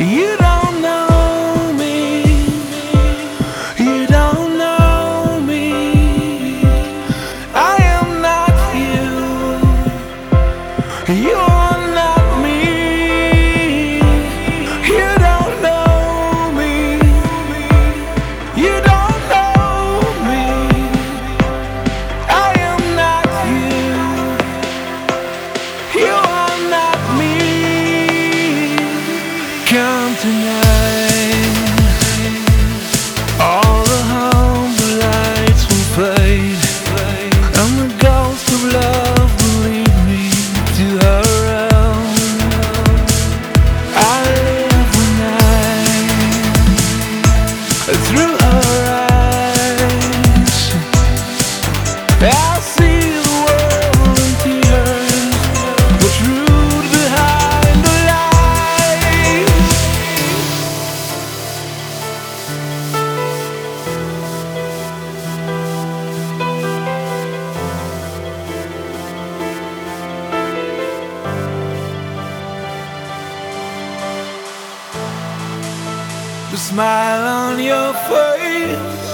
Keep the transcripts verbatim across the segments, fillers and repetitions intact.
You don't know me. You don't know me. I am not you. You are not me. You don't know me. You don't know me. I am not you. You are not me. Come tonight. All the humble lights will fade, and the ghost of love will lead me to her realm. I live the night through her eyes. I see the world in tears, the truth behind the lies. The smile on your face,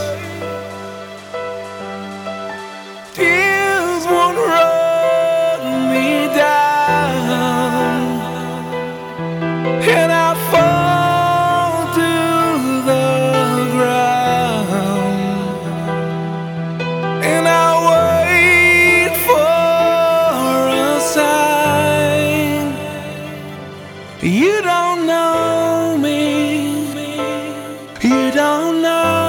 tears won't run me down, and I fall to the ground, and I wait for a sign. You don't know me. You don't know